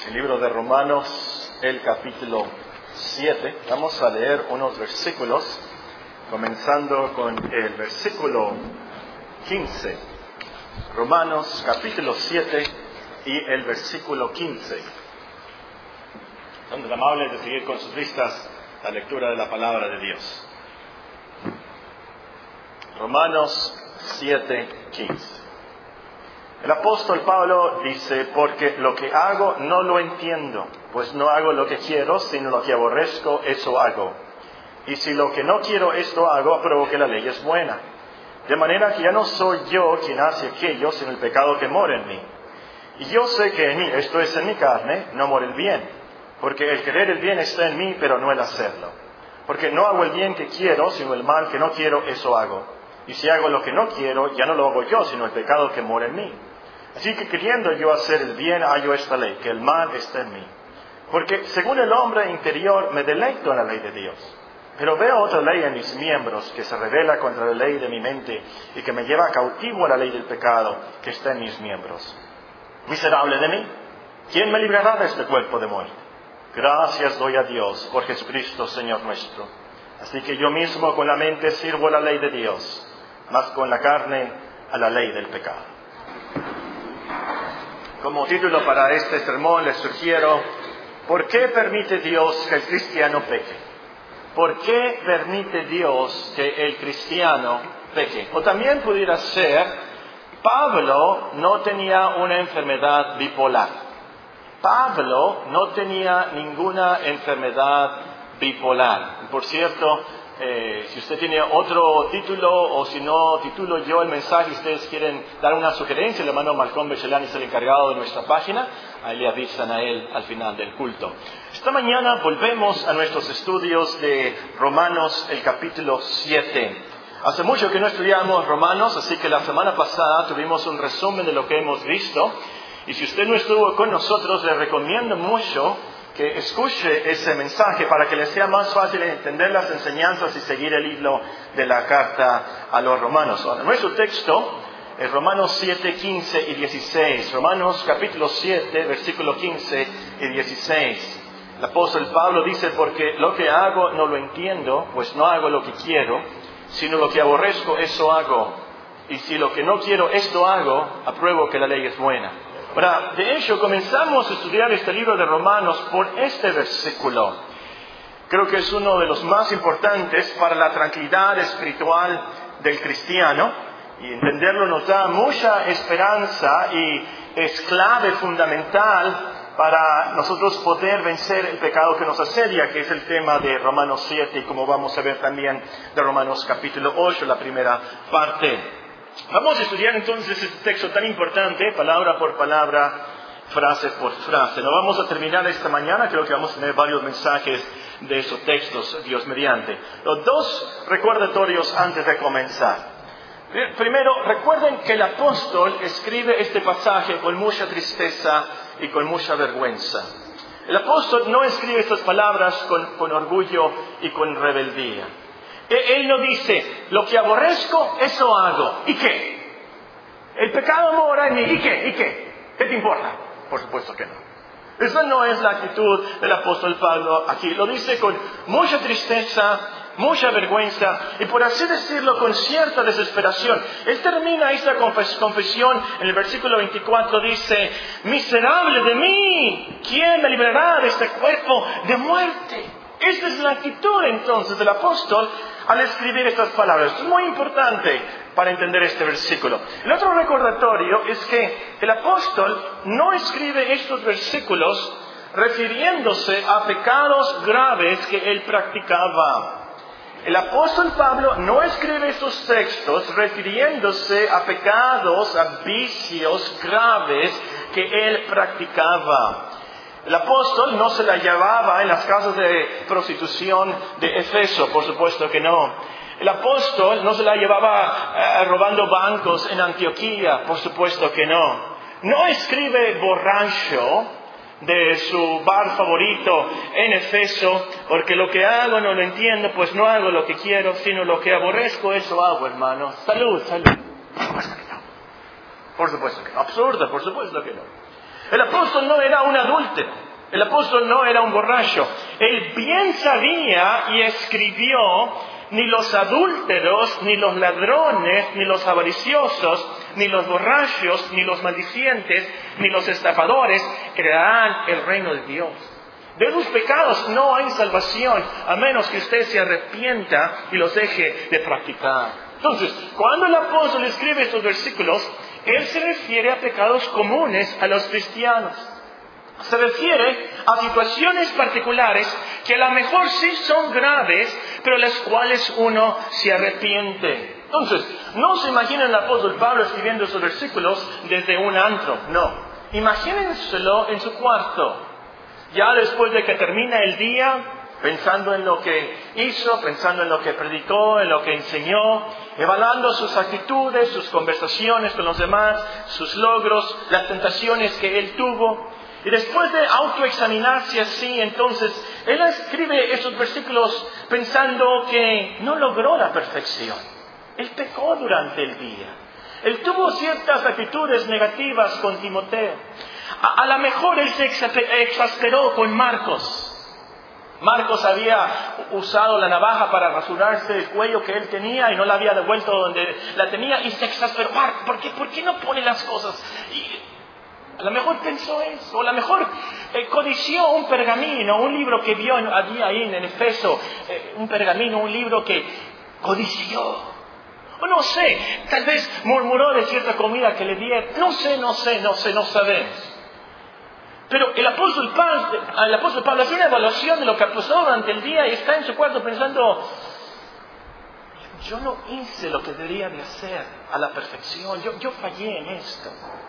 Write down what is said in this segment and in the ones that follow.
el libro de Romanos, el capítulo 7. Vamos a leer unos versículos, comenzando con el versículo 15. Romanos, capítulo 7 y el versículo 15. Son tan amables de seguir con sus vistas la lectura de la palabra de Dios. Romanos 7, 15. El apóstol Pablo dice: porque lo que hago no lo entiendo, pues no hago lo que quiero, sino lo que aborrezco, eso hago. Y si lo que no quiero, esto hago, apruebo que la ley es buena. De manera que ya no soy yo quien hace aquello, sino el pecado que mora en mí. Y yo sé que en mí, esto es en mi carne, no mora el bien. Porque el querer el bien está en mí, pero no el hacerlo. Porque no hago el bien que quiero, sino el mal que no quiero, eso hago. Y si hago lo que no quiero, ya no lo hago yo, sino el pecado que mora en mí. Así que queriendo yo hacer el bien, hallo esta ley, que el mal está en mí. Porque según el hombre interior me deleito en la ley de Dios. Pero veo otra ley en mis miembros que se revela contra la ley de mi mente y que me lleva cautivo a la ley del pecado que está en mis miembros. Miserable de mí, ¿quién me librará de este cuerpo de muerte? Gracias doy a Dios por Jesucristo, Señor nuestro. Así que yo mismo con la mente sirvo a la ley de Dios, mas con la carne a la ley del pecado. Como título para este sermón les sugiero: ¿por qué permite Dios que el cristiano peque? ¿Por qué permite Dios que el cristiano peque? O también pudiera ser: Pablo no tenía una enfermedad bipolar. Pablo no tenía ninguna enfermedad bipolar. Por cierto, si usted tiene otro título o si no titulo yo el mensaje y ustedes quieren dar una sugerencia, el hermano Malcolm Bechelán es el encargado de nuestra página, ahí le avisan a él al final del culto. Esta mañana volvemos a nuestros estudios de Romanos, el capítulo 7. Hace mucho que no estudiamos Romanos, así que la semana pasada tuvimos un resumen de lo que hemos visto. Y si usted no estuvo con nosotros, le recomiendo mucho que escuche ese mensaje para que le sea más fácil entender las enseñanzas y seguir el hilo de la carta a los romanos. Ahora, nuestro texto es Romanos 7, 15 y 16. Romanos capítulo 7, versículo 15 y 16. El apóstol Pablo dice: porque lo que hago no lo entiendo, pues no hago lo que quiero, sino lo que aborrezco, eso hago. Y si lo que no quiero, esto hago, apruebo que la ley es buena. Ahora, de hecho, comenzamos a estudiar este libro de Romanos por este versículo. Creo que es uno de los más importantes para la tranquilidad espiritual del cristiano. Y entenderlo nos da mucha esperanza y es clave fundamental para nosotros poder vencer el pecado que nos asedia, que es el tema de Romanos 7 y como vamos a ver también de Romanos capítulo 8, la primera parte. Vamos a estudiar entonces este texto tan importante, palabra por palabra, frase por frase. No vamos a terminar esta mañana, creo que vamos a tener varios mensajes de esos textos, Dios mediante. Los dos recordatorios antes de comenzar. Primero, recuerden que el apóstol escribe este pasaje con mucha tristeza y con mucha vergüenza. El apóstol no escribe estas palabras con orgullo y con rebeldía. Él no dice: lo que aborrezco, eso hago. ¿Y qué? El pecado mora en mí. ¿Y qué? ¿Y qué? ¿Qué te importa? Por supuesto que no. Esa no es la actitud del apóstol Pablo aquí. Lo dice con mucha tristeza, mucha vergüenza y, por así decirlo, con cierta desesperación. Él termina esta confesión en el versículo 24, dice: miserable de mí, ¿quién me librará de este cuerpo de muerte? Esta es la actitud entonces del apóstol al escribir estas palabras. Es muy importante para entender este versículo. El otro recordatorio es que el apóstol no escribe estos versículos refiriéndose a pecados graves que él practicaba. El apóstol Pablo no escribe estos textos refiriéndose a pecados, a vicios graves que él practicaba. El apóstol no se la llevaba en las casas de prostitución de Efeso, por supuesto que no. El apóstol no se la llevaba robando bancos en Antioquía, por supuesto que no. No escribe borracho de su bar favorito en Efeso, porque lo que hago no lo entiendo, pues no hago lo que quiero, sino lo que aborrezco, eso hago, hermano. Salud, salud. Por supuesto que no. Por supuesto que no. Absurdo, por supuesto que no. El apóstol no era un adúltero. El apóstol no era un borracho. Él bien sabía y escribió: ni los adúlteros, ni los ladrones, ni los avariciosos, ni los borrachos, ni los maldicientes, ni los estafadores heredarán el reino de Dios. De sus pecados no hay salvación, a menos que usted se arrepienta y los deje de practicar. Entonces, cuando el apóstol escribe estos versículos, él se refiere a pecados comunes a los cristianos. Se refiere a situaciones particulares que a lo mejor sí son graves, pero las cuales uno se arrepiente. Entonces, no se imaginen el apóstol Pablo escribiendo esos versículos desde un antro, no. Imagínenselo en su cuarto, ya después de que termina el día, pensando en lo que hizo, pensando en lo que predicó, en lo que enseñó, evaluando sus actitudes, sus conversaciones con los demás, sus logros, las tentaciones que él tuvo. Y después de autoexaminarse así, entonces, él escribe esos versículos pensando que no logró la perfección. Él pecó durante el día. Él tuvo ciertas actitudes negativas con Timoteo. A lo mejor él se exasperó con Marcos. Marcos había usado la navaja para rasurarse el cuello que él tenía y no la había devuelto donde la tenía y se exasperó. ¿Por qué no pone las cosas? Y a lo mejor pensó eso, o a lo mejor codició un pergamino, un libro que vio allí ahí en Efeso, un pergamino, un libro que codició. O no sé, tal vez murmuró de cierta comida que le dieron. No sabemos. Pero el apóstol Pablo hace una evaluación de lo que pasó durante el día y está en su cuarto pensando: yo no hice lo que debería de hacer a la perfección, yo fallé en esto.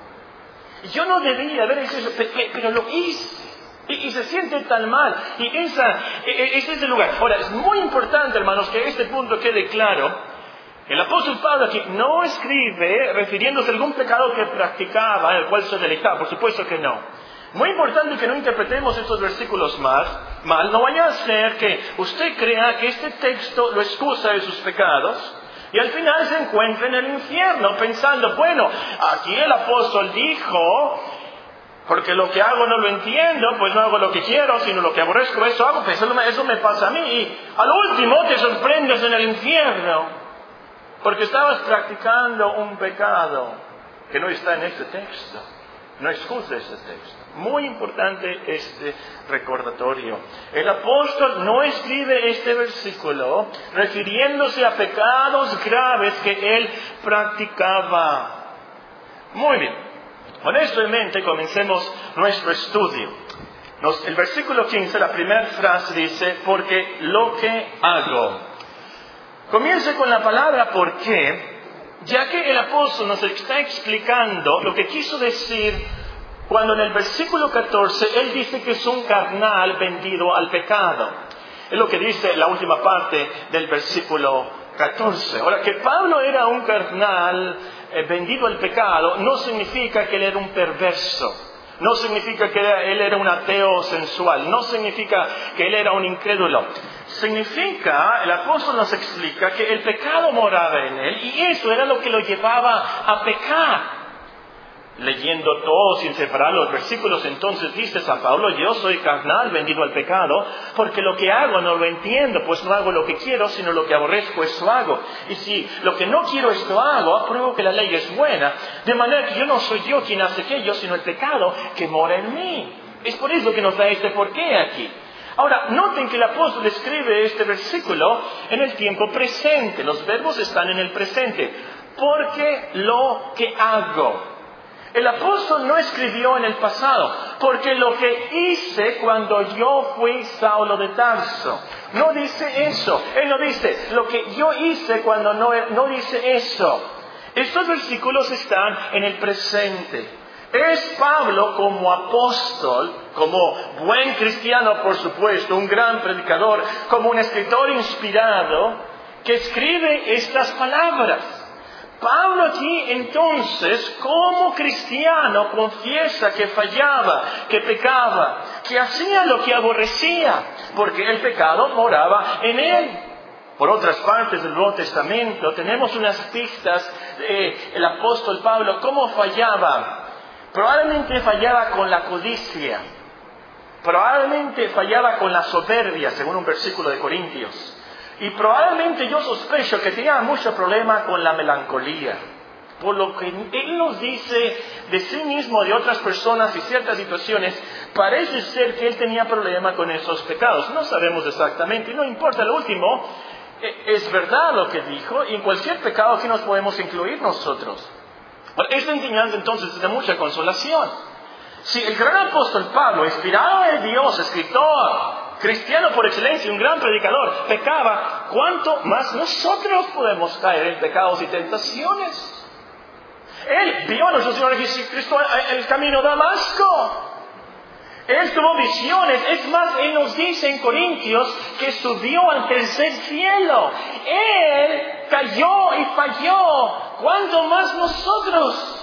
Yo no debía haber hecho eso, pero lo hice. Y se siente tan mal. Y ese es el lugar. Ahora, es muy importante, hermanos, que este punto quede claro. El apóstol Pablo aquí no escribe refiriéndose a algún pecado que practicaba, en el cual se deleitaba. Por supuesto que no. Muy importante que no interpretemos estos versículos mal. No vaya a ser que usted crea que este texto lo excusa de sus pecados y al final se encuentre en el infierno pensando: bueno, aquí el apóstol dijo, porque lo que hago no lo entiendo, pues no hago lo que quiero, sino lo que aborrezco, eso hago, pues eso me pasa a mí. Y al último te sorprendes en el infierno porque estabas practicando un pecado que no está en este texto. No excusa ese texto. Muy importante este recordatorio. El apóstol no escribe este versículo refiriéndose a pecados graves que él practicaba. Muy bien. Con esto en mente comencemos nuestro estudio. El versículo 15, la primera frase dice: porque lo que hago. Comience con la palabra ¿por qué?, ya que el apóstol nos está explicando lo que quiso decir cuando en el versículo 14 él dice que es un carnal vendido al pecado. Es lo que dice la última parte del versículo 14. Ahora, que Pablo era un carnal vendido al pecado no significa que él era un perverso. No significa que él era un ateo sensual. No significa que él era un incrédulo. Significa, el apóstol nos explica que el pecado moraba en él y eso era lo que lo llevaba a pecar. Leyendo todos sin separar los versículos, entonces dice San Pablo: yo soy carnal vendido al pecado, porque lo que hago no lo entiendo, pues no hago lo que quiero, sino lo que aborrezco, eso hago. Y si lo que no quiero esto hago, apruebo que la ley es buena, de manera que yo no soy yo quien hace aquello, sino el pecado que mora en mí. Es por eso que nos da este porqué aquí. Ahora, noten que el apóstol escribe este versículo en el tiempo presente. Los verbos están en el presente. Porque lo que hago. El apóstol no escribió en el pasado, porque lo que hice cuando yo fui Saulo de Tarso. No dice eso. Él no dice lo que yo hice cuando no dice eso. Estos versículos están en el presente. Es Pablo como apóstol, como buen cristiano por supuesto, un gran predicador, como un escritor inspirado, que escribe estas palabras. Pablo aquí entonces, como cristiano, confiesa que fallaba, que pecaba, que hacía lo que aborrecía, porque el pecado moraba en él. Por otras partes del Nuevo Testamento tenemos unas pistas del apóstol Pablo, cómo fallaba. Probablemente fallaba con la codicia. Probablemente fallaba con la soberbia, según un versículo de Corintios. Y probablemente yo sospecho que tenía mucho problema con la melancolía. Por lo que él nos dice de sí mismo, de otras personas y ciertas situaciones, parece ser que él tenía problema con esos pecados. No sabemos exactamente, no importa. Lo último, es verdad lo que dijo, y en cualquier pecado que nos podemos incluir nosotros. Esta enseñanza entonces es de mucha consolación. Si el gran apóstol Pablo, inspirado de Dios, escritor, cristiano por excelencia, un gran predicador, pecaba, ¿cuánto más nosotros podemos caer en pecados y tentaciones? Él vio a nuestro Señor Jesucristo en el camino a Damasco. Él tuvo visiones. Es más, Él nos dice en Corintios que subió al tercer cielo. Él cayó y falló. ¿Cuánto más nosotros?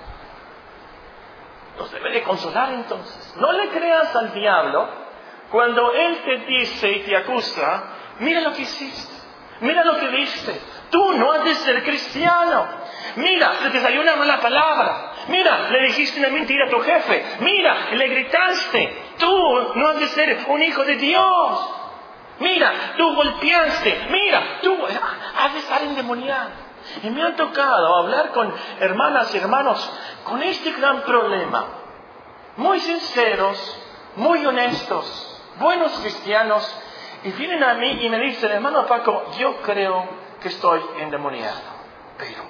Nos debe de consolar entonces. No le creas al diablo cuando él te dice y te acusa, mira lo que hiciste, mira lo que viste, tú no has de ser cristiano, mira, se te salió una mala palabra, mira, le dijiste una mentira a tu jefe, mira, le gritaste, tú no has de ser un hijo de Dios, mira, tú golpeaste, mira, tú has de estar endemoniado. Y me ha tocado hablar con hermanas y hermanos con este gran problema, muy sinceros, muy honestos, buenos cristianos, y vienen a mí y me dicen, hermano Paco, yo creo que estoy endemoniado. Pero,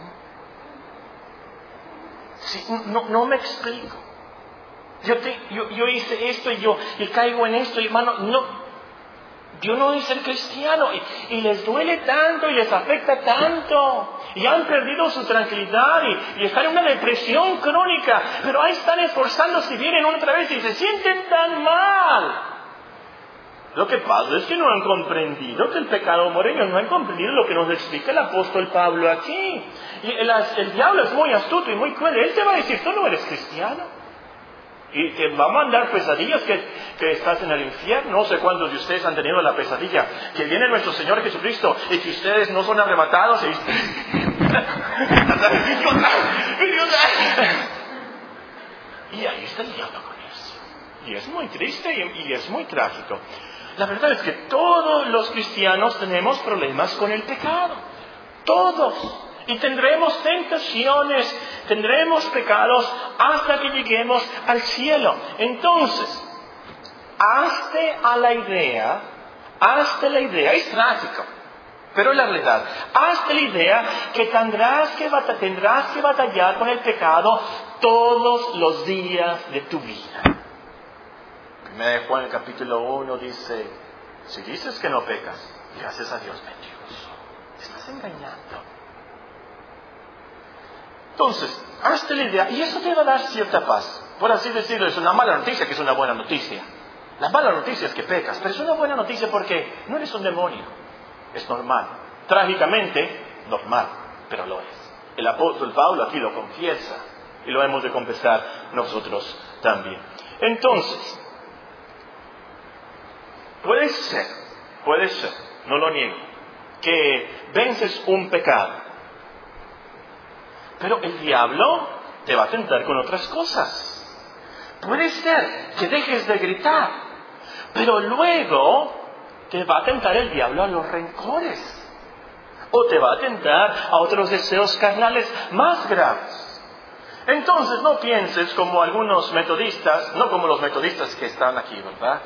sí, no me explico. Yo hice esto y caigo en esto, y hermano, yo no voy a ser cristiano, y les duele tanto y les afecta tanto, y han perdido su tranquilidad y están en una depresión crónica, pero ahí están esforzándose y vienen otra vez y se sienten tan mal. Lo que pasa es que no han comprendido que el pecado moreño, no han comprendido lo que nos explica el apóstol Pablo aquí. Y el diablo es muy astuto y muy cruel. Él te va a decir, tú no eres cristiano. Y te va a mandar pesadillas que estás en el infierno. No sé cuántos de ustedes han tenido la pesadilla que viene nuestro Señor Jesucristo y que ustedes no son arrebatados. Y ahí está el diablo con eso. Y es muy triste y es muy trágico. La verdad es que todos los cristianos tenemos problemas con el pecado. Todos. Y tendremos tentaciones, tendremos pecados hasta que lleguemos al cielo. Entonces, hazte la idea, es trágico, pero es la realidad. Hazte la idea que tendrás que batallar con el pecado todos los días de tu vida. 1 Juan capítulo 1 dice, si dices que no pecas, le haces a Dios mentiroso. Te estás engañando. Entonces, hazte la idea, y eso te va a dar cierta paz. Por así decirlo, es una mala noticia que es una buena noticia. La mala noticia es que pecas, pero es una buena noticia porque no eres un demonio. Es normal. Trágicamente, normal, pero lo es. El apóstol Pablo aquí lo confiesa, y lo hemos de confesar nosotros también. Entonces, puede ser, no lo niego, que vences un pecado. Pero el diablo te va a tentar con otras cosas. Puede ser que dejes de gritar, pero luego te va a tentar el diablo a los rencores. O te va a tentar a otros deseos carnales más graves. Entonces no pienses como algunos metodistas, no como los metodistas que están aquí, ¿verdad?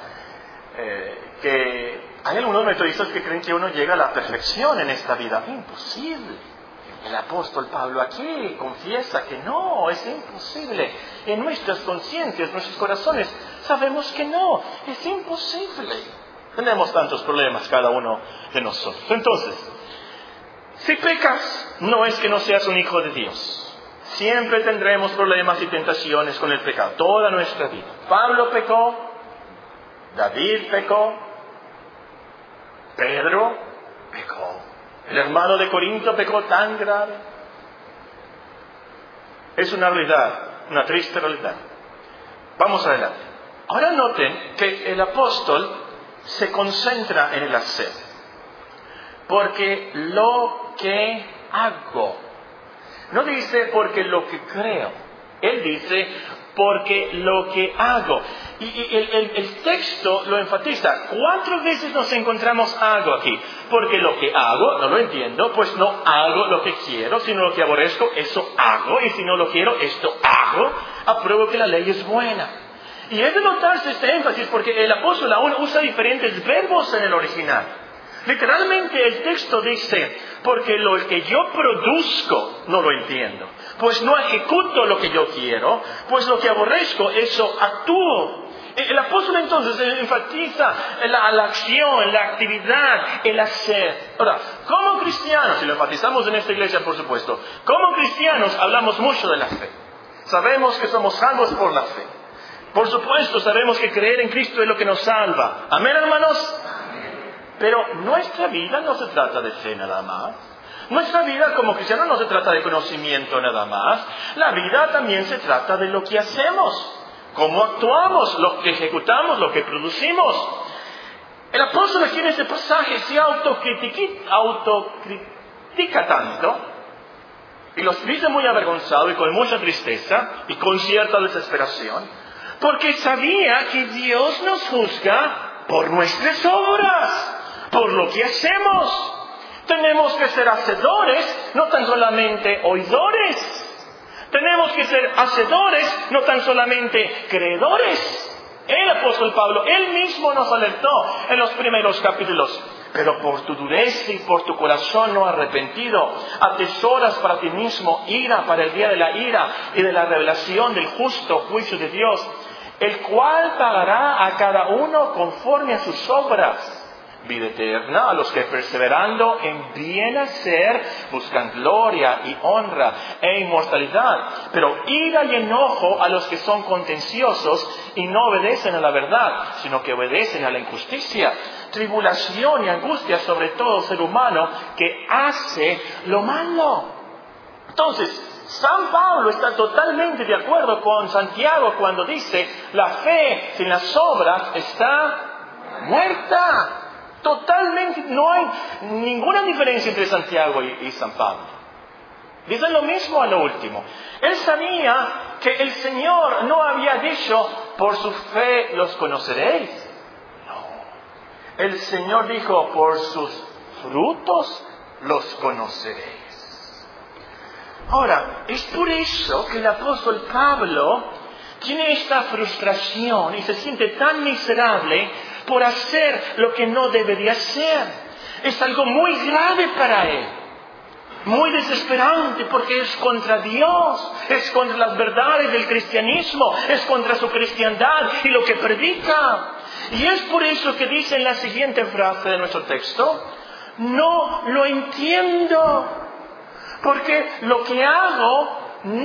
Que hay algunos metodistas que creen que uno llega a la perfección en esta vida. Imposible. El apóstol Pablo aquí confiesa que no, es imposible. En nuestras conciencias, nuestros corazones, sabemos que no, es imposible. Tenemos tantos problemas cada uno de nosotros. Entonces, si pecas, no es que no seas un hijo de Dios. Siempre tendremos problemas y tentaciones con el pecado, toda nuestra vida. Pablo pecó, David pecó, Pedro pecó. El hermano de Corinto pecó tan grave. Es una realidad, una triste realidad. Vamos adelante. Ahora noten que el apóstol se concentra en el hacer. Porque lo que hago. No dice porque lo que creo. Él dice, porque lo que hago. Y el texto lo enfatiza. 4 veces nos encontramos hago aquí. Porque lo que hago, no lo entiendo, pues no hago lo que quiero, sino lo que aborrezco, eso hago. Y si no lo quiero, esto hago. Apruebo que la ley es buena. Y es de notarse este énfasis porque el apóstol aún usa diferentes verbos en el original. Literalmente el texto dice, porque lo que yo produzco no lo entiendo. Pues no ejecuto lo que yo quiero, pues lo que aborrezco, eso actúo. El apóstol entonces enfatiza la acción, la actividad, el hacer. Ahora, como cristianos, y lo enfatizamos en esta iglesia por supuesto, como cristianos hablamos mucho de la fe. Sabemos que somos salvos por la fe. Por supuesto, sabemos que creer en Cristo es lo que nos salva. ¿Amén, hermanos? Pero nuestra vida no se trata de fe nada más. Nuestra vida como cristianos no se trata de conocimiento nada más. La vida también se trata de lo que hacemos, cómo actuamos, lo que ejecutamos, lo que producimos. El apóstol aquí en este pasaje se autocritica tanto, y los dice muy avergonzado y con mucha tristeza y con cierta desesperación, porque sabía que Dios nos juzga por nuestras obras, por lo que hacemos. Tenemos que ser hacedores, no tan solamente oidores. Tenemos que ser hacedores, no tan solamente creedores. El apóstol Pablo, él mismo nos alertó en los primeros capítulos. Pero por tu dureza y por tu corazón no arrepentido, atesoras para ti mismo ira para el día de la ira y de la revelación del justo juicio de Dios, el cual pagará a cada uno conforme a sus obras. Vida eterna a los que perseverando en bien hacer buscan gloria y honra e inmortalidad. Pero ira y enojo a los que son contenciosos y no obedecen a la verdad, sino que obedecen a la injusticia. Tribulación y angustia sobre todo ser humano que hace lo malo. Entonces, San Pablo está totalmente de acuerdo con Santiago cuando dice, la fe sin las obras está muerta. Totalmente, no hay ninguna diferencia entre Santiago y San Pablo. Dicen lo mismo a lo último. Él sabía que el Señor no había dicho, por su fe los conoceréis. No. El Señor dijo, por sus frutos los conoceréis. Ahora, es por eso que el apóstol Pablo tiene esta frustración y se siente tan miserable por hacer lo que no debería hacer. Es algo muy grave para él, muy desesperante, porque es contra Dios, es contra las verdades del cristianismo, es contra su cristiandad y lo que predica. Y es por eso que dice en la siguiente frase de nuestro texto, no lo entiendo, porque lo que hago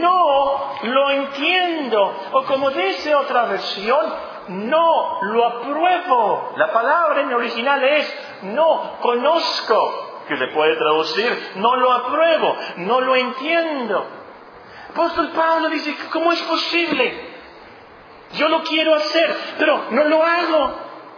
no lo entiendo. O como dice otra versión, no lo apruebo. La palabra en el original es no conozco, que se puede traducir no lo apruebo, no lo entiendo. El apóstol Pablo dice, ¿cómo es posible? Yo lo quiero hacer, pero no lo hago.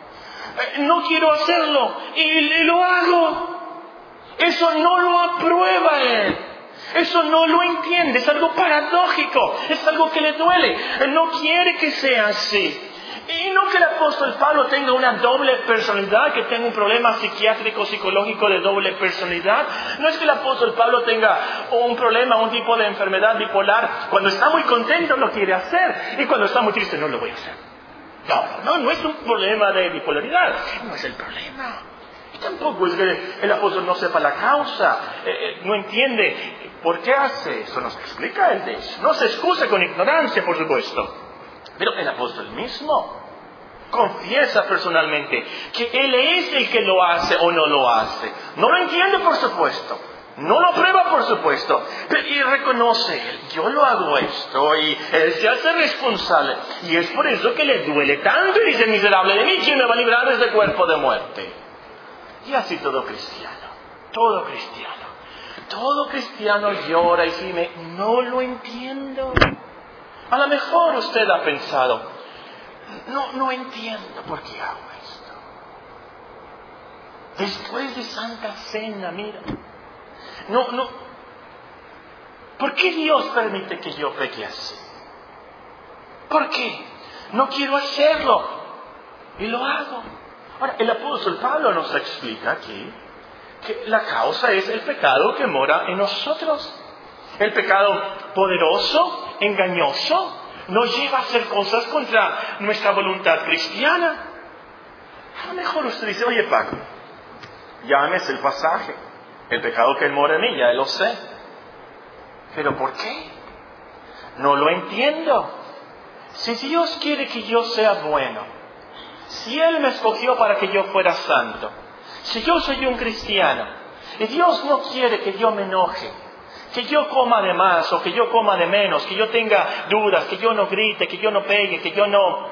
No quiero hacerlo y lo hago. Eso no lo aprueba él. Eso no lo entiende. Es algo paradójico. Es algo que le duele. Él no quiere que sea así. Y no que el apóstol Pablo tenga una doble personalidad, que tenga un problema psiquiátrico, psicológico de doble personalidad. No es que el apóstol Pablo tenga un problema, un tipo de enfermedad bipolar. Cuando está muy contento lo quiere hacer y cuando está muy triste no lo voy a hacer. No es un problema de bipolaridad. No es el problema. Y tampoco es que el apóstol no sepa la causa, no entiende por qué hace eso. Nos explica él de eso. No se excusa con ignorancia, por supuesto. Pero el apóstol mismo confiesa personalmente que él es el que lo hace o no lo hace. No lo entiende, por supuesto. No lo prueba, por supuesto. Y reconoce, yo lo hago esto y él se hace responsable. Y es por eso que le duele tanto y dice, miserable de mí, ¿quién me va a librar de este cuerpo de muerte? Y así todo cristiano. Todo cristiano llora y gime, no lo entiendo. A lo mejor usted ha pensado, no entiendo por qué hago esto. Después de Santa Cena, mira, ¿por qué Dios permite que yo peque así? ¿Por qué? No quiero hacerlo. Y lo hago. Ahora, el apóstol Pablo nos explica aquí que la causa es el pecado que mora en nosotros. El pecado poderoso, engañoso, nos lleva a hacer cosas contra nuestra voluntad cristiana. A lo mejor usted dice, oye Paco, llames el pasaje. El pecado que mora en mí, ya lo sé. ¿Pero por qué? No lo entiendo. Si Dios quiere que yo sea bueno, si Él me escogió para que yo fuera santo, si yo soy un cristiano, y Dios no quiere que yo me enoje, que yo coma de más o que yo coma de menos, que yo tenga dudas, que yo no grite, que yo no pegue, que yo no...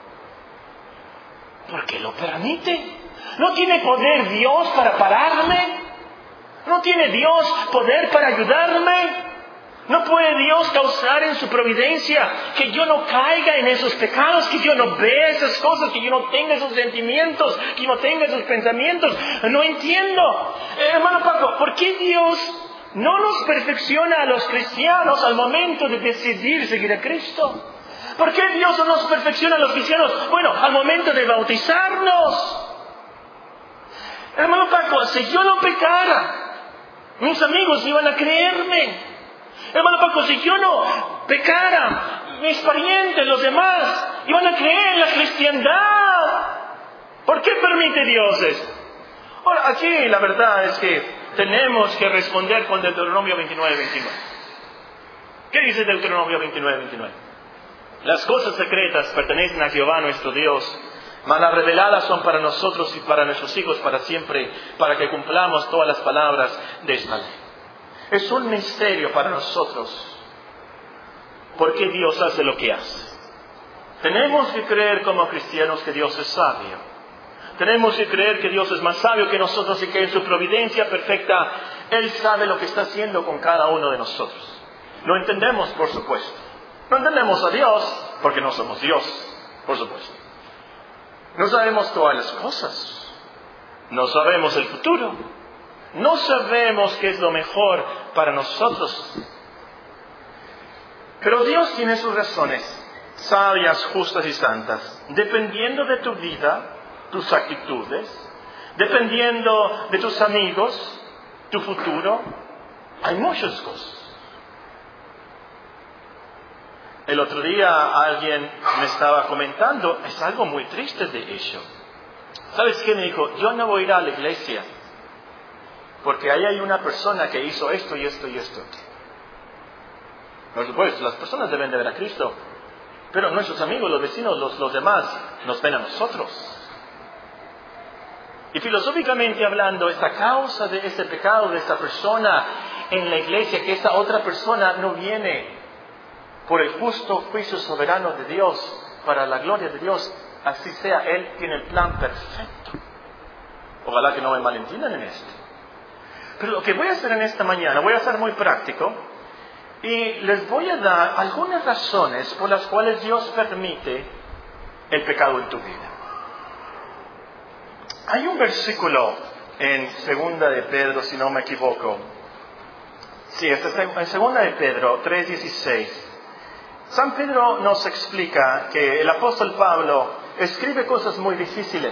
¿Por qué lo permite? ¿No tiene poder Dios para pararme? ¿No tiene Dios poder para ayudarme? ¿No puede Dios causar en su providencia que yo no caiga en esos pecados, que yo no vea esas cosas, que yo no tenga esos sentimientos, que yo no tenga esos pensamientos? No entiendo. Hermano Paco, ¿por qué Dios no nos perfecciona a los cristianos al momento de decidir seguir a Cristo? ¿Por qué Dios no nos perfecciona a los cristianos? Bueno, al momento de bautizarnos. Hermano Paco, si yo no pecara, mis amigos iban a creerme. Hermano Paco, si yo no pecara, mis parientes, los demás, iban a creer en la cristiandad. ¿Por qué permite Dios esto? Ahora, aquí la verdad es que tenemos que responder con Deuteronomio 29:29. ¿Qué dice Deuteronomio 29:29? Las cosas secretas pertenecen a Jehová nuestro Dios, mas las reveladas son para nosotros y para nuestros hijos para siempre, para que cumplamos todas las palabras de esta ley. Es un misterio para nosotros. ¿Por qué Dios hace lo que hace? Tenemos que creer como cristianos que Dios es sabio. Tenemos que creer que Dios es más sabio que nosotros y que en su providencia perfecta Él sabe lo que está haciendo con cada uno de nosotros. Lo entendemos, por supuesto. No entendemos a Dios porque no somos Dios, por supuesto. No sabemos todas las cosas. No sabemos el futuro. No sabemos qué es lo mejor para nosotros. Pero Dios tiene sus razones, sabias, justas y santas, dependiendo de tu vida, tus actitudes, dependiendo de tus amigos, tu futuro. Hay muchas cosas. El otro día alguien me estaba comentando, es algo muy triste de ello. ¿Sabes qué? Me dijo, yo no voy a ir a la iglesia porque ahí hay una persona que hizo esto y esto y esto. Por supuesto, las personas deben de ver a Cristo, pero nuestros amigos, los vecinos, los demás, nos ven a nosotros. Y filosóficamente hablando, esta causa de este pecado de esta persona en la iglesia, que esta otra persona no viene por el justo juicio soberano de Dios, para la gloria de Dios, así sea, Él tiene el plan perfecto. Ojalá que no me malentiendan en esto. Pero lo que voy a hacer en esta mañana, voy a ser muy práctico y les voy a dar algunas razones por las cuales Dios permite el pecado en tu vida. Hay un versículo en 2 de Pedro, si no me equivoco. Sí, este es en 2 de Pedro 3:16. San Pedro nos explica que el apóstol Pablo escribe cosas muy difíciles.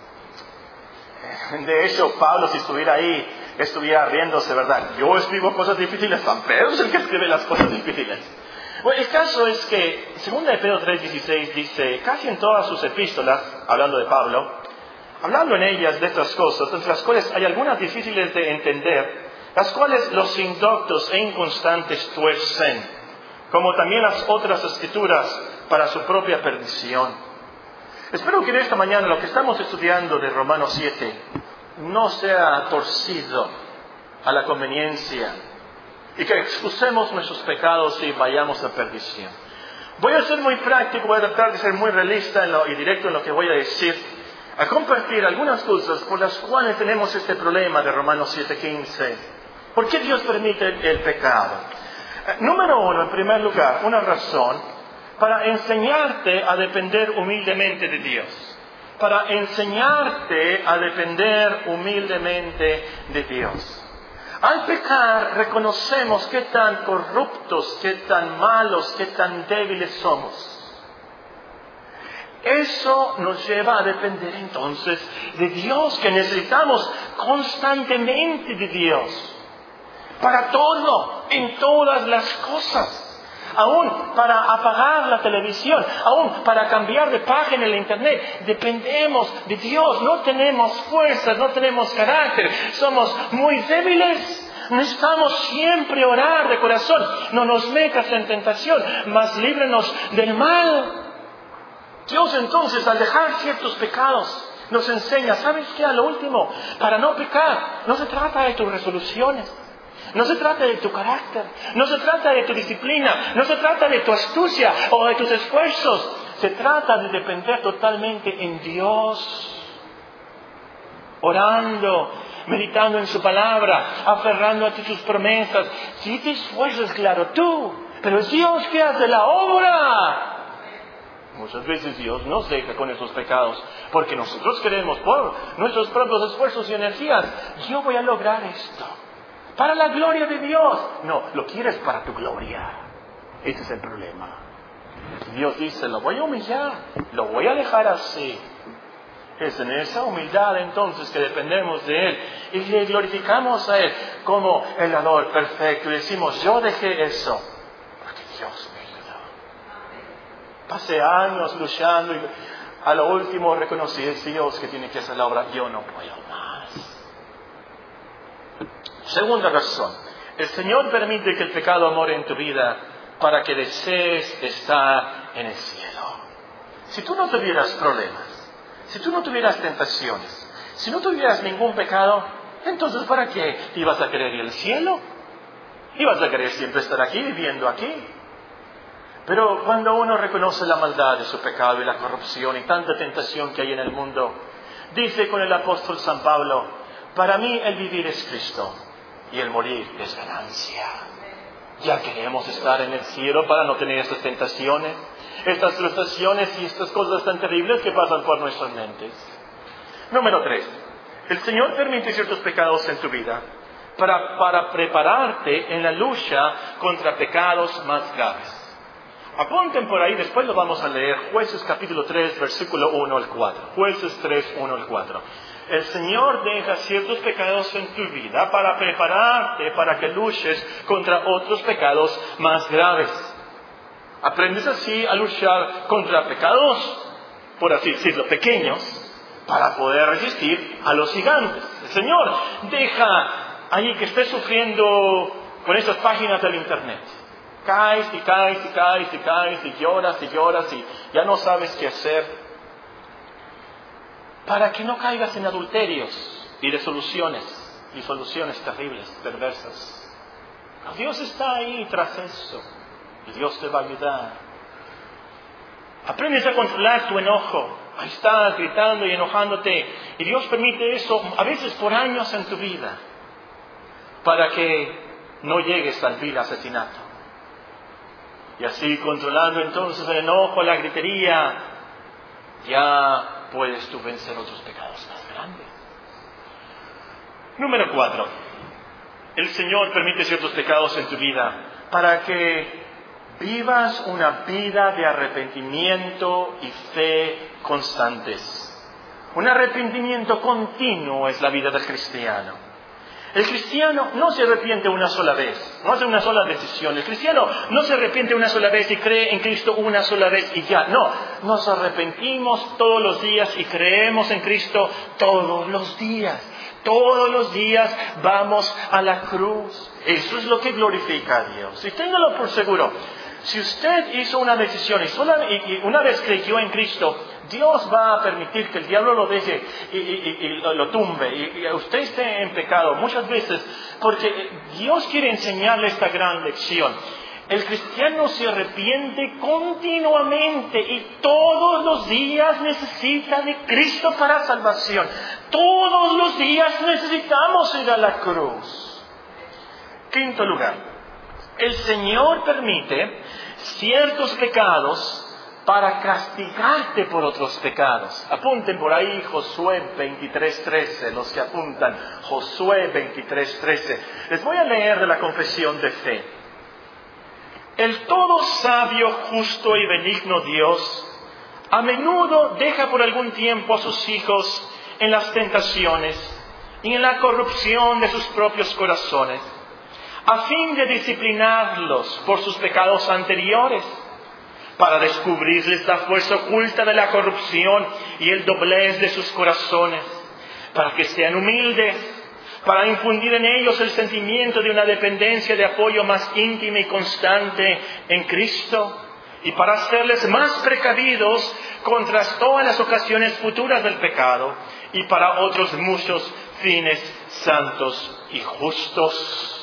De hecho, Pablo, si estuviera ahí, estuviera riéndose, ¿verdad? Yo escribo cosas difíciles, San Pedro es el que escribe las cosas difíciles. Bueno, el caso es que 2 de Pedro 3:16 dice, casi en todas sus epístolas, hablando de Pablo, hablando en ellas de estas cosas, entre las cuales hay algunas difíciles de entender, las cuales los indoctos e inconstantes tuercen, como también las otras escrituras para su propia perdición. Espero que en esta mañana lo que estamos estudiando de Romanos 7 no sea torcido a la conveniencia y que excusemos nuestros pecados y vayamos a perdición. Voy a ser muy práctico, voy a tratar de ser muy realista y directo en lo que voy a decir, a compartir algunas cosas por las cuales tenemos este problema de Romanos 7:15. ¿Por qué Dios permite el pecado? Número uno, en primer lugar, una razón para enseñarte a depender humildemente de Dios. Para enseñarte a depender humildemente de Dios. Al pecar reconocemos qué tan corruptos, qué tan malos, qué tan débiles somos. Eso nos lleva a depender entonces de Dios, que necesitamos constantemente de Dios. Para todo, en todas las cosas. Aún para apagar la televisión, aún para cambiar de página en el internet, dependemos de Dios. No tenemos fuerzas, no tenemos carácter, somos muy débiles. Necesitamos siempre orar de corazón. No nos metas en tentación, mas líbranos del mal. Dios entonces, al dejar ciertos pecados, nos enseña, ¿sabes qué? A lo último, para no pecar, no se trata de tus resoluciones. No se trata de tu carácter, no se trata de tu disciplina, no se trata de tu astucia o de tus esfuerzos. Se trata de depender totalmente en Dios. Orando, meditando en su palabra, aferrando a sus promesas. Si te esfuerzas, claro, tú, pero es Dios que hace la obra. Muchas veces Dios nos deja con esos pecados porque nosotros queremos, por nuestros propios esfuerzos y energías, yo voy a lograr esto. Para la gloria de Dios. No, lo quieres para tu gloria. Ese es el problema. Dios dice, lo voy a humillar, lo voy a dejar así. Es en esa humildad entonces que dependemos de Él y le glorificamos a Él como el dador perfecto. Y decimos, yo dejé eso porque Dios me ayudó. Pasé años luchando y a lo último reconocí, es Dios que tiene que hacer la obra, yo no puedo más. Segunda razón, el Señor permite que el pecado more en tu vida para que desees estar en el cielo. Si tú no tuvieras problemas, si tú no tuvieras tentaciones, si no tuvieras ningún pecado, entonces ¿para qué ibas a querer ir al cielo? Ibas a querer siempre estar aquí, viviendo aquí. Pero cuando uno reconoce la maldad de su pecado y la corrupción y tanta tentación que hay en el mundo, dice con el apóstol San Pablo, para mí el vivir es Cristo y el morir es ganancia. Ya queremos estar en el cielo para no tener estas tentaciones, estas frustraciones y estas cosas tan terribles que pasan por nuestras mentes. Número 3. El Señor permite ciertos pecados en tu vida para prepararte en la lucha contra pecados más graves. Apunten por ahí, después lo vamos a leer, Jueces capítulo 3, versículo 1 al 4. Jueces 3, 1 al 4. El Señor deja ciertos pecados en tu vida para prepararte para que luches contra otros pecados más graves. Aprendes así a luchar contra pecados, por así decirlo, pequeños, para poder resistir a los gigantes. El Señor deja ahí que estés sufriendo con esas páginas del internet. Caes y caes y caes y caes y lloras y ya no sabes qué hacer. Para que no caigas en adulterios y soluciones terribles, perversas. Dios está ahí tras eso. Y Dios te va a ayudar. Aprendes a controlar tu enojo. Ahí estás gritando y enojándote. Y Dios permite eso a veces por años en tu vida. Para que no llegues al vil asesinato. Y así controlando entonces el enojo, la gritería, ya puedes tú vencer otros pecados más grandes. Número 4. El Señor permite ciertos pecados en tu vida para que vivas una vida de arrepentimiento y fe constantes. Un arrepentimiento continuo es la vida del cristiano. El cristiano no se arrepiente una sola vez, no hace una sola decisión. El cristiano no se arrepiente una sola vez y cree en Cristo una sola vez y ya. No, nos arrepentimos todos los días y creemos en Cristo todos los días. Todos los días vamos a la cruz. Eso es lo que glorifica a Dios. Y téngalo por seguro. Si usted hizo una decisión y una vez creyó en Cristo, Dios va a permitir que el diablo lo deje y lo tumbe y usted esté en pecado muchas veces porque Dios quiere enseñarle esta gran lección. El cristiano se arrepiente continuamente y todos los días necesita de Cristo para salvación. Todos los días necesitamos ir a la cruz. Quinto lugar, el Señor permite ciertos pecados para castigarte por otros pecados. Apunten por ahí Josué 23:13, los que apuntan, Josué 23:13. Les voy a leer de la confesión de fe. El todo sabio, justo y benigno Dios a menudo deja por algún tiempo a sus hijos en las tentaciones y en la corrupción de sus propios corazones, a fin de disciplinarlos por sus pecados anteriores, para descubrirles la fuerza oculta de la corrupción y el doblez de sus corazones, para que sean humildes, para infundir en ellos el sentimiento de una dependencia de apoyo más íntima y constante en Cristo, y para hacerles más precavidos contra todas las ocasiones futuras del pecado, y para otros muchos fines santos y justos.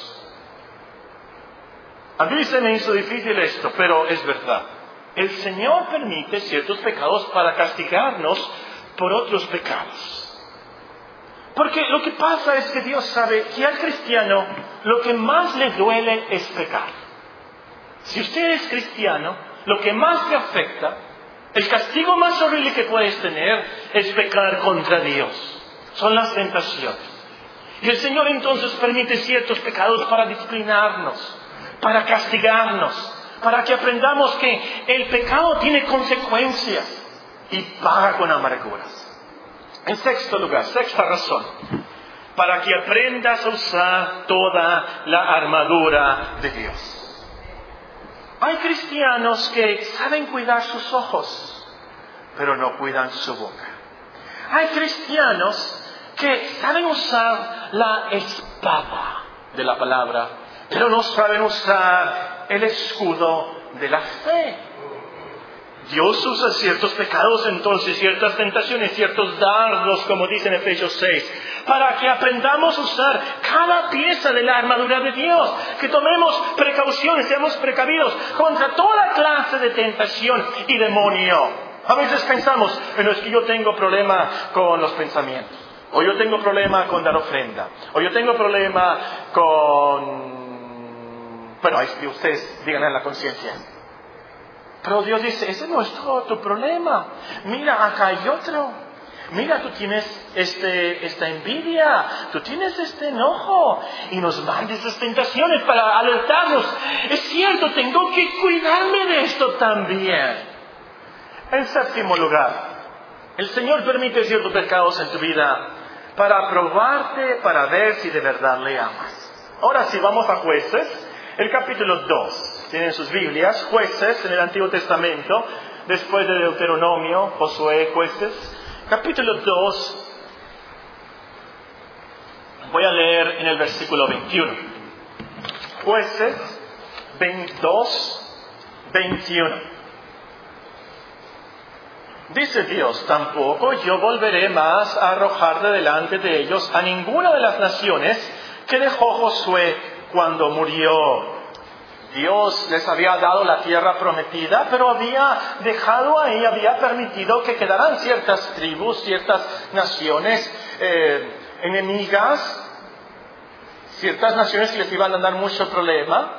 A mí se me hizo difícil esto, pero es verdad. El Señor permite ciertos pecados para castigarnos por otros pecados. Porque lo que pasa es que Dios sabe que al cristiano lo que más le duele es pecar. Si usted es cristiano, lo que más le afecta, el castigo más horrible que puedes tener es pecar contra Dios. Son las tentaciones. Y el Señor entonces permite ciertos pecados para disciplinarnos, para castigarnos, para que aprendamos que el pecado tiene consecuencias y paga con amarguras. En sexto lugar, sexta razón, para que aprendas a usar toda la armadura de Dios. Hay cristianos que saben cuidar sus ojos, pero no cuidan su boca. Hay cristianos que saben usar la espada de la palabra, pero no saben usar el escudo de la fe. Dios usa ciertos pecados, entonces, ciertas tentaciones, ciertos dardos, como dice en Efesios 6, para que aprendamos a usar cada pieza de la armadura de Dios, que tomemos precauciones, seamos precavidos contra toda clase de tentación y demonio. A veces pensamos, bueno, es que yo tengo problema con los pensamientos, o yo tengo problema con dar ofrenda, o yo tengo problema con... Bueno, ustedes díganle en la conciencia. Pero Dios dice, ese no es todo tu problema. Mira, acá hay otro. Mira, tú tienes esta envidia, tú tienes este enojo. Y nos manda esas tentaciones para alertarnos. Es cierto, tengo que cuidarme de esto también. En séptimo lugar, el Señor permite ciertos pecados en tu vida para probarte, para ver si de verdad le amas. Ahora sí, vamos a Jueces, el capítulo 2. Tienen sus Biblias, Jueces en el Antiguo Testamento, después de Deuteronomio, Josué, Jueces. Capítulo 2, voy a leer en el versículo 21. Jueces 22, 21. Dice Dios, tampoco yo volveré más a arrojar de delante de ellos a ninguna de las naciones que dejó Josué cuando murió. Dios les había dado la tierra prometida, pero había dejado ahí, había permitido que quedaran ciertas tribus, ciertas naciones enemigas, ciertas naciones que les iban a dar mucho problema.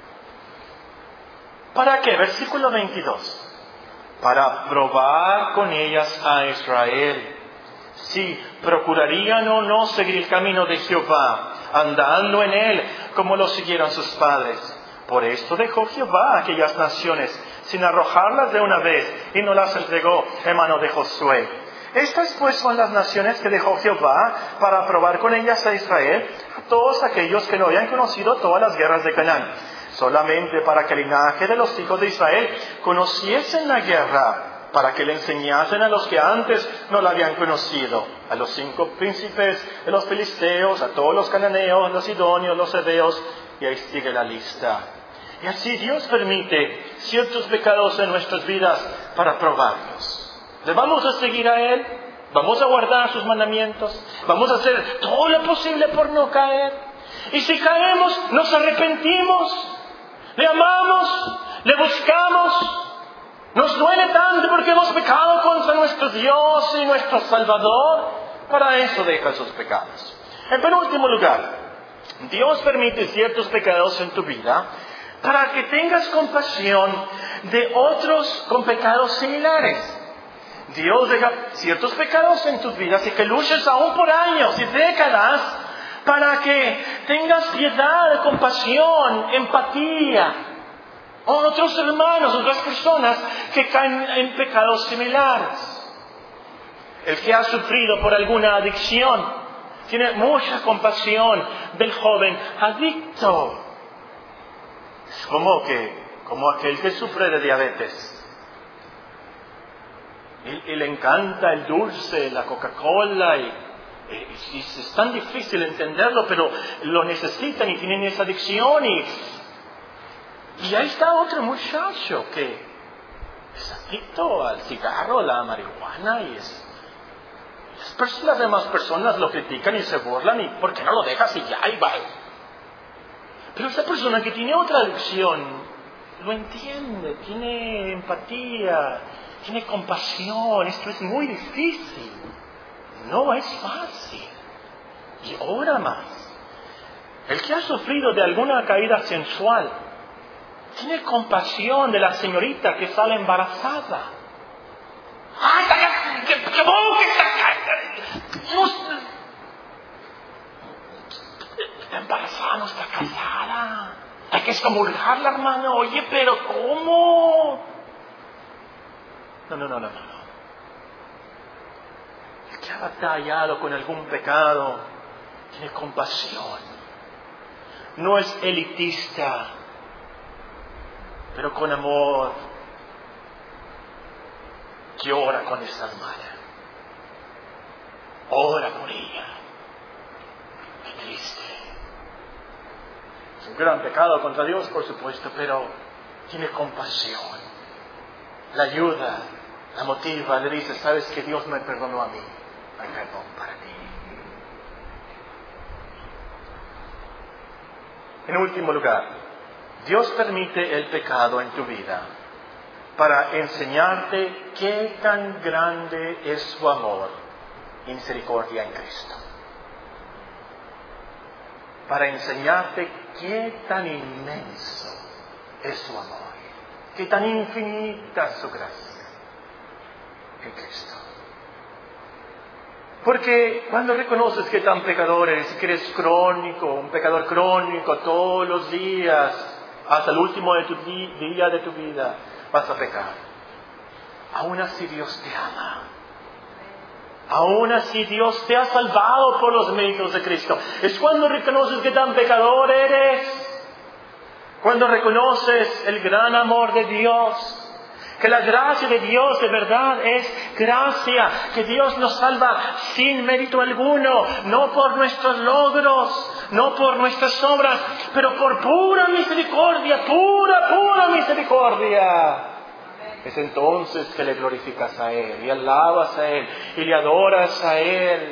¿Para qué? Versículo 22. Para probar con ellas a Israel, si procurarían o no seguir el camino de Jehová, andando en él como lo siguieron sus padres. Por esto dejó Jehová a aquellas naciones, sin arrojarlas de una vez, y no las entregó en mano de Josué. Estas pues son las naciones que dejó Jehová para probar con ellas a Israel, a todos aquellos que no habían conocido todas las guerras de Canaán, solamente para que el linaje de los hijos de Israel conociesen la guerra, para que le enseñasen a los que antes no la habían conocido, a los 5 príncipes de los filisteos, a todos los cananeos, los sidonios, los heveos, y ahí sigue la lista. Y así Dios permite ciertos pecados en nuestras vidas para probarlos. ¿Le vamos a seguir a Él? ¿Vamos a guardar sus mandamientos? ¿Vamos a hacer todo lo posible por no caer? Y si caemos, nos arrepentimos, le amamos, le buscamos. Nos duele tanto porque hemos pecado contra nuestro Dios y nuestro Salvador. Para eso deja esos pecados. En penúltimo lugar, Dios permite ciertos pecados en tu vida para que tengas compasión de otros con pecados similares. Dios deja ciertos pecados en tus vidas y que luches aún por años y décadas para que tengas piedad, compasión, empatía otros hermanos, otras personas que caen en pecados similares. El que ha sufrido por alguna adicción tiene mucha compasión del joven adicto. Es como aquel que sufre de diabetes. Y le encanta el dulce, la Coca-Cola, y es tan difícil entenderlo, pero lo necesitan y tienen esa adicción. Y ahí está otro muchacho que es adicto al cigarro, a la marihuana, y las demás personas lo critican y se burlan, y ¿por qué no lo dejas? Y ya, y va. Pero esa persona que tiene otra adicción lo entiende, tiene empatía, tiene compasión. Esto es muy difícil, no es fácil, y ora más. El que ha sufrido de alguna caída sensual tiene compasión de la señorita que sale embarazada. ¡Ay, qué boca está embarazada, no está casada! Hay que excomulgarla, hermano. Oye, pero ¿cómo? No. El que ha batallado con algún pecado tiene compasión. No es elitista, pero con amor, que ora con esa hermana. Ora por ella. Qué triste. Es un gran pecado contra Dios, por supuesto, pero tiene compasión. La ayuda, la motiva, le dice, ¿sabes que Dios me perdonó a mí? Hay perdón para ti. En último lugar, Dios permite el pecado en tu vida para enseñarte qué tan grande es su amor y misericordia en Cristo. Para enseñarte qué tan inmenso es su amor, qué tan infinita es su gracia en Cristo. Porque cuando reconoces que tan pecador eres, que eres crónico, un pecador crónico todos los días, hasta el último día de tu vida, vas a pecar. Aún así Dios te ama. Aún así Dios te ha salvado por los méritos de Cristo. Es cuando reconoces que tan pecador eres, cuando reconoces el gran amor de Dios, que la gracia de Dios de verdad es gracia, que Dios nos salva sin mérito alguno, no por nuestros logros, no por nuestras obras, pero por pura misericordia, pura misericordia. Es entonces que le glorificas a Él, y alabas a Él, y le adoras a Él.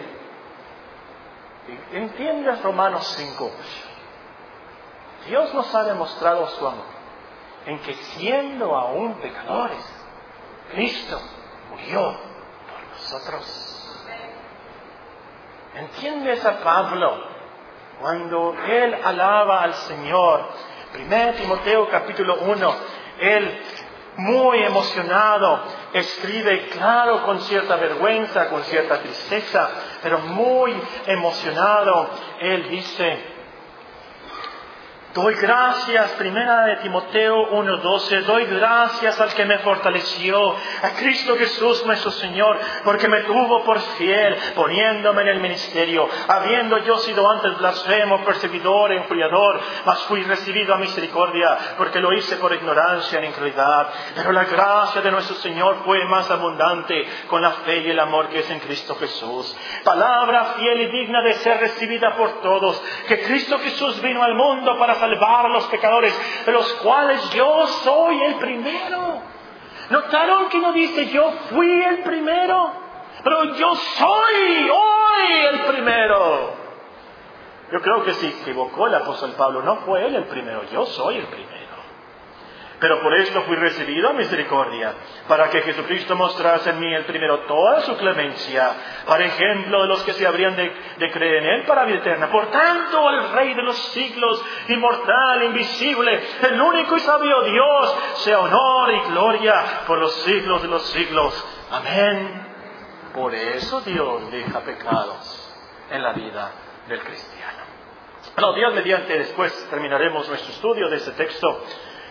¿Entiendes Romanos 5? Dios nos ha demostrado su amor en que siendo aún pecadores, Cristo murió por nosotros. ¿Entiendes a Pablo cuando él alaba al Señor? 1 Timoteo capítulo 1, él muy emocionado escribe, claro, con cierta vergüenza, con cierta tristeza, pero muy emocionado, él dice: doy gracias, 1 Timoteo 1:12, doy gracias al que me fortaleció, a Cristo Jesús nuestro Señor, porque me tuvo por fiel, poniéndome en el ministerio, habiendo yo sido antes blasfemo, perseguidor, enfriador, mas fui recibido a misericordia, porque lo hice por ignorancia e incredulidad. Pero la gracia de nuestro Señor fue más abundante con la fe y el amor que es en Cristo Jesús. Palabra fiel y digna de ser recibida por todos, que Cristo Jesús vino al mundo para salvar a los pecadores, de los cuales yo soy el primero. ¿Notaron que no dice yo fui el primero? Pero yo soy hoy el primero. Yo creo que se equivocó el apóstol Pablo. No fue él el primero, yo soy el primero. Pero por esto fui recibido a misericordia, para que Jesucristo mostrase en mí el primero toda su clemencia, para ejemplo de los que se habrían de creer en Él para vida eterna. Por tanto, el Rey de los siglos, inmortal, invisible, el único y sabio Dios, sea honor y gloria por los siglos de los siglos. Amén. Por eso Dios deja pecados en la vida del cristiano. Bueno, Dios mediante, después terminaremos nuestro estudio de este texto.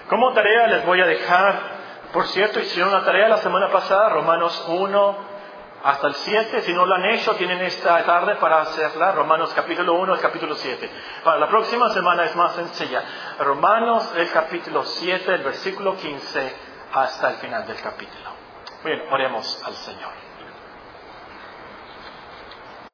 Como tarea les voy a dejar, por cierto, hicieron una tarea la semana pasada, Romanos 1 hasta el 7. Si no lo han hecho, tienen esta tarde para hacerla, Romanos capítulo 1 al capítulo 7. Para la próxima semana es más sencilla. Romanos el capítulo 7, el versículo 15 hasta el final del capítulo. Bien, oremos al Señor.